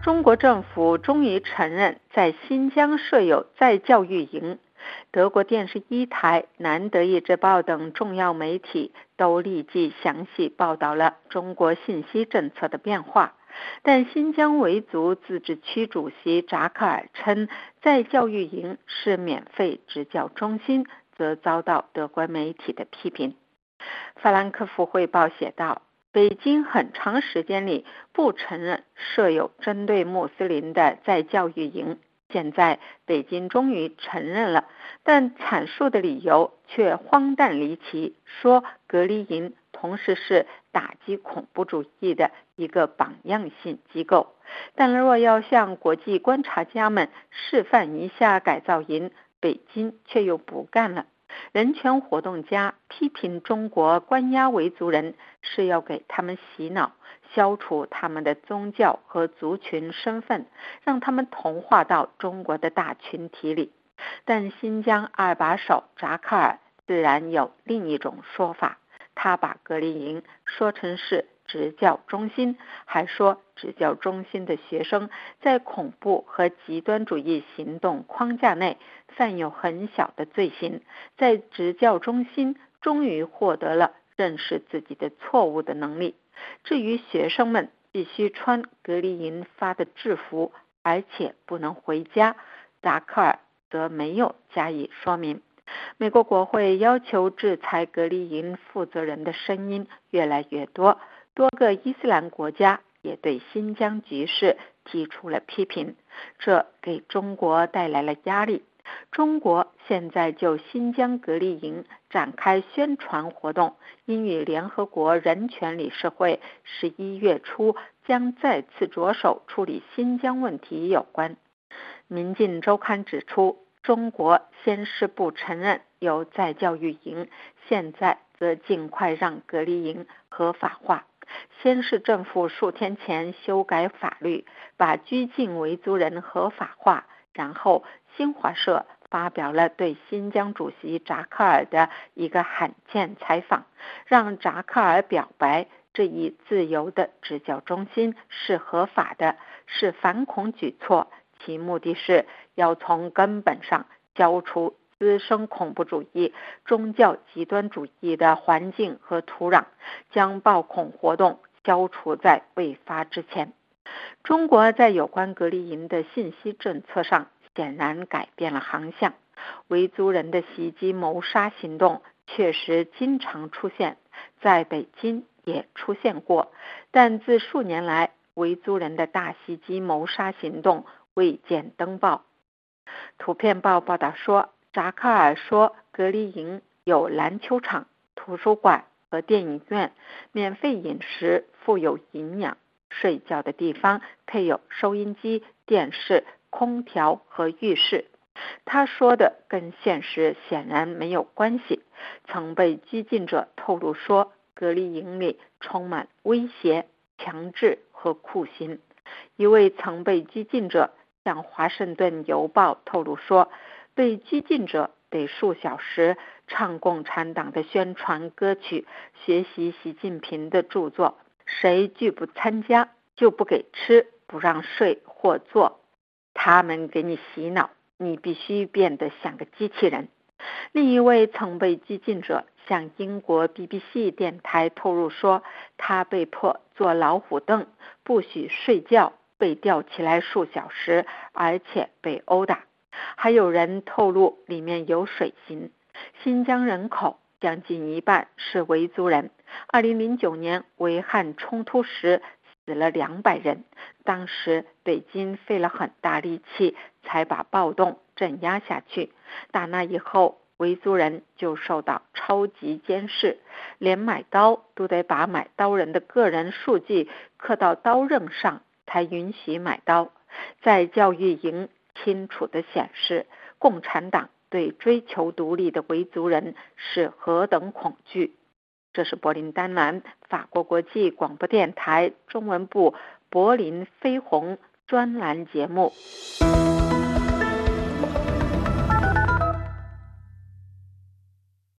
中国政府终于承认在新疆设有再教育营。德国电视一台、南德意志报等重要媒体都立即详细报道了中国信息政策的变化。但新疆维族自治区主席扎克尔称再教育营是免费支教中心，则遭到德国媒体的批评。法兰克福汇报写道，北京很长时间里不承认设有针对穆斯林的再教育营，现在北京终于承认了，但阐述的理由却荒诞离奇，说隔离营同时是打击恐怖主义的一个榜样性机构。但若要向国际观察家们示范一下改造营，北京却又不干了。人权活动家批评中国关押维族人是要给他们洗脑，消除他们的宗教和族群身份，让他们同化到中国的大群体里。但新疆二把手扎克尔自然有另一种说法，他把隔离营说成是执教中心，还说执教中心的学生在恐怖和极端主义行动框架内犯有很小的罪行，在执教中心终于获得了认识自己的错误的能力。至于学生们必须穿隔离营发的制服，而且不能回家，扎克尔则没有加以说明。美国国会要求制裁隔离营负责人的声音越来越多，多个伊斯兰国家也对新疆局势提出了批评，这给中国带来了压力。中国现在就新疆隔离营展开宣传活动，因与联合国人权理事会11月初将再次着手处理新疆问题有关。民进周刊指出，中国先是不承认有再教育营，现在则尽快让隔离营合法化。先是政府数天前修改法律，把拘禁维族人合法化，然后新华社发表了对新疆主席扎克尔的一个罕见采访，让扎克尔表白这一自由的执教中心是合法的，是反恐举措，其目的是要从根本上消除滋生恐怖主义、宗教极端主义的环境和土壤，将暴恐活动消除在未发之前。中国在有关隔离营的信息政策上显然改变了航向。维族人的袭击谋杀行动确实经常出现，在北京也出现过，但自数年来维族人的大袭击谋杀行动未见登报。图片报报道说，扎克尔说隔离营有篮球场、图书馆和电影院，免费饮食，富有营养，睡觉的地方配有收音机、电视、空调和浴室。他说的跟现实显然没有关系。曾被拘禁者透露说，隔离营里充满威胁、强制和酷刑。一位曾被拘禁者向华盛顿邮报透露说，被拘禁者得数小时唱共产党的宣传歌曲，学习习近平的著作，谁拒不参加就不给吃，不让睡或坐，他们给你洗脑，你必须变得像个机器人。另一位曾被拘禁者向英国 BBC 电台透露说，他被迫坐老虎凳，不许睡觉，被吊起来数小时，而且被殴打。还有人透露里面有水刑。新疆人口将近一半是维族人。2009年维汉冲突时死了200人，当时北京费了很大力气才把暴动镇压下去。打那以后，维族人就受到超级监视，连买刀都得把买刀人的个人数据刻到刀刃上才允许买刀。在教育营清楚地显示，共产党对追求独立的维族人是何等恐惧。这是柏林丹兰法国国际广播电台中文部柏林飞鸿专栏节目。